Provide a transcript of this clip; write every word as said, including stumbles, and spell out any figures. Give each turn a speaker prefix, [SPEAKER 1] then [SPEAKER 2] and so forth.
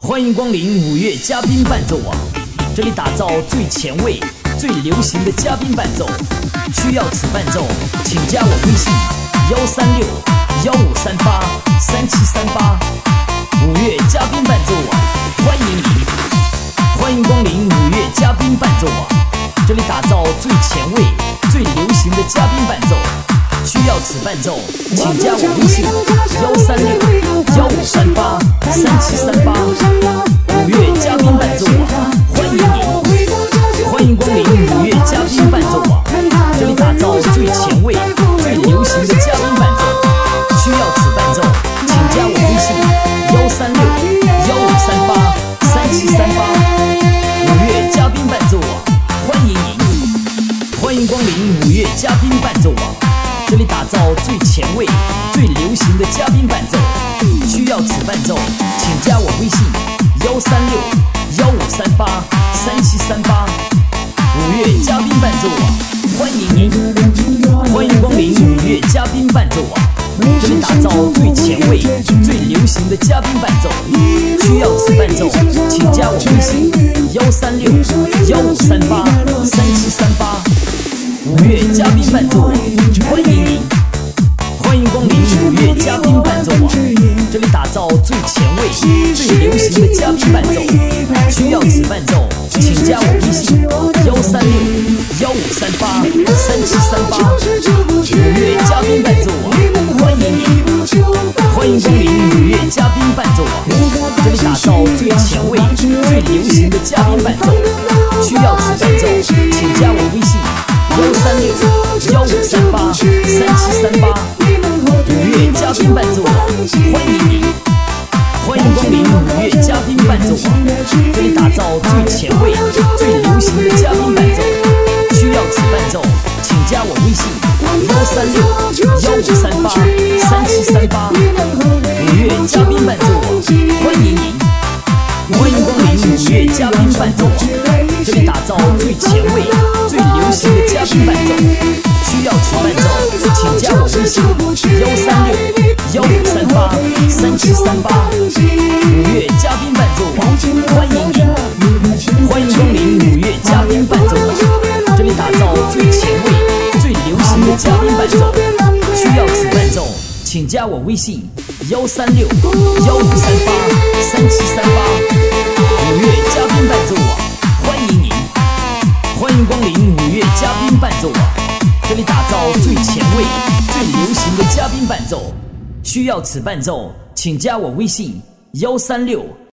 [SPEAKER 1] 欢迎光临五月嘉宾伴奏网，这里打造最前卫、最流行的嘉宾伴奏。需要此伴奏，请加我微信幺三六幺五三八三七三八。五月嘉宾伴奏网，欢迎你！欢迎光临五月嘉宾伴奏网，这里打造最前卫、最流行的嘉宾伴奏。需要此伴奏，请加我微信幺三六幺五三八三七三八。五月嘉宾伴奏网，欢迎您！欢迎光临五月嘉宾伴奏网，这里打造最前卫、最流行的嘉宾伴奏。需要此伴奏，请加我微信幺三六幺五三八三七三八。五月嘉宾伴奏网，欢迎您！欢迎光临五月嘉宾伴奏网，这里打造最前卫、最流行的嘉宾伴奏。需要此伴奏，请加我微信幺三六幺五三八三七三八。五月嘉宾伴奏网，欢迎您！欢迎光临五月嘉宾伴奏网，这里打造最前卫、最流行的嘉宾伴奏。需要此伴奏，请加我微信幺三六幺五三八三七三八。五月嘉宾伴奏网，欢迎您！欢迎光临五月嘉宾伴奏网，这里打造最前卫、最流行的嘉宾伴奏。需要此伴奏，请加我微信幺三六幺五三八三七三八。五月嘉宾伴奏网，欢迎您！欢迎光临五月嘉宾伴奏网，这里打造最前卫、最流行的嘉宾伴奏。需要此伴奏，请加我微信幺三六幺五三八三七三八。五月嘉宾伴奏网，欢迎您！欢迎光临五月嘉宾伴奏网，这里打造最前卫、最流行的嘉宾伴奏。需要此伴奏，请加我微信幺三六幺五三八三七三八。五月嘉宾伴奏网，欢迎您！欢迎光临五月嘉宾伴奏网，这里打造最前卫、最流行的嘉宾伴奏。需要此伴奏，请加我微信幺三六幺五三八三七三八。五月嘉宾伴奏网，欢迎您！欢迎光临五月嘉宾伴奏网，这里打造最前卫、最流行的嘉宾伴奏。需要此伴奏，请加我微信幺三六幺五三八三七三八。五月嘉宾伴奏网，欢迎您！欢迎光临五月嘉宾伴奏网，这里打造最前卫、最流行的嘉宾伴奏。需要此伴奏，请加我微信幺三六